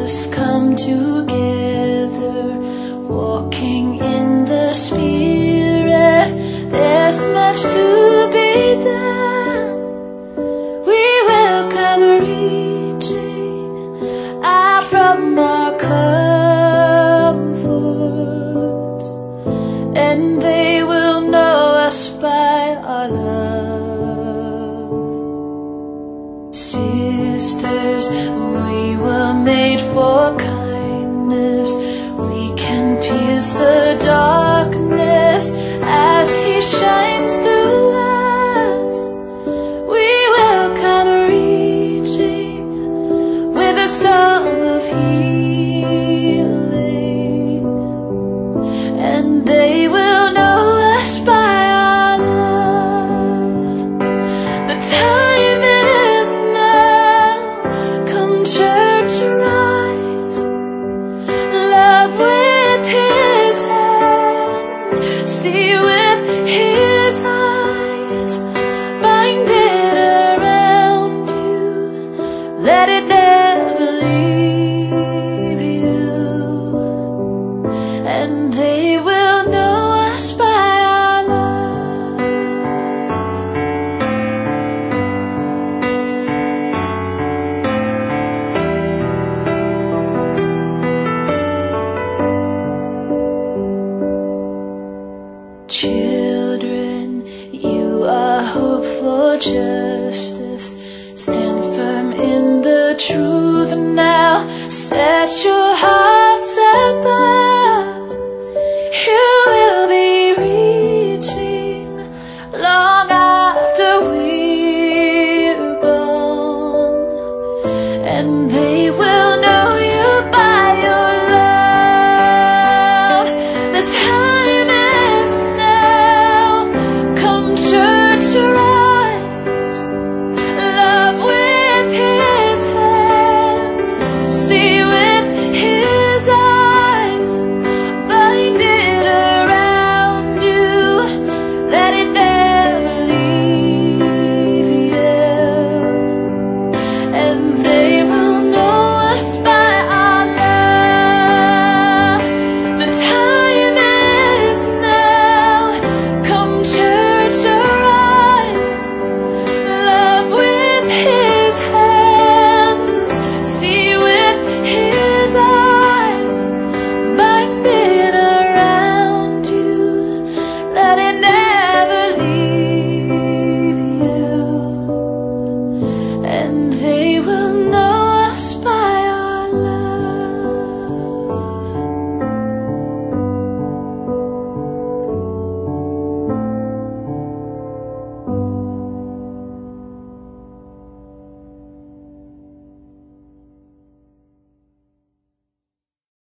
us come together, walking in the Spirit. There's much to be done. We will come reaching out from our comforts, and they will know us by our love. Sisters, we were made for kindness. We can pierce the darkness as He shines through us. We will come reaching with a song of healing, and they will know us by our love. The time is now. Come, church, arise. Love with His hands, see with His eyes. Bind it around you, let it never leave you, and they will know us by our love. Children, you are hope for justice. Stand firm in the truth now. Set your hearts above. You will be reaching long after we're gone, and they will know you by your love. The time is now. Come, church, arise. Love with His hands, see with